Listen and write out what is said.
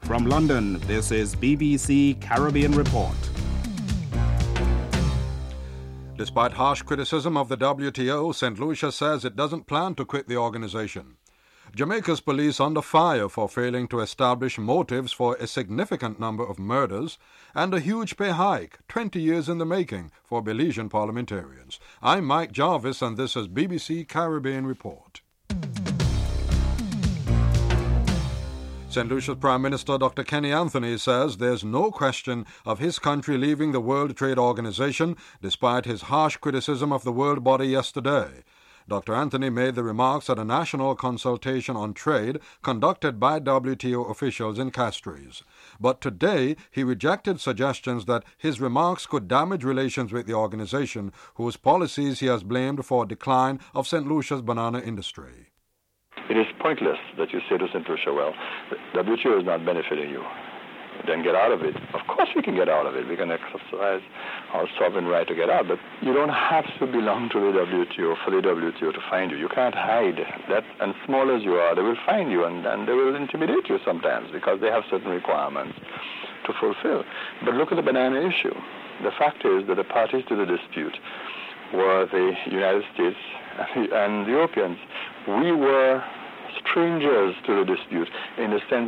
From London, this is BBC Caribbean Report. Despite harsh criticism of the WTO, St. Lucia says it doesn't plan to quit the organization. Jamaica's police under fire for failing to establish motives for a significant number of murders and a huge pay hike, 20 years in the making, for Belizean parliamentarians. I'm Mike Jarvis and this is BBC Caribbean Report. St. Lucia's Prime Minister Dr. Kenny Anthony says there's no question of his country leaving the World Trade Organization despite his harsh criticism of the world body yesterday. Dr. Anthony made the remarks at a national consultation on trade conducted by WTO officials in Castries. But today he rejected suggestions that his remarks could damage relations with the organization, whose policies he has blamed for a decline of St. Lucia's banana industry. It is pointless that you say to St. Lucia, well, the WTO is not benefiting you. Then get out of it. Of course we can get out of it. We can exercise our sovereign right to get out. But you don't have to belong to the WTO for the WTO to find you. You can't hide that. And small as you are, they will find you and they will intimidate you sometimes because they have certain requirements to fulfill. But look at the banana issue. The fact is that the parties to the dispute were the United States and the Europeans. We were strangers to the dispute in the sense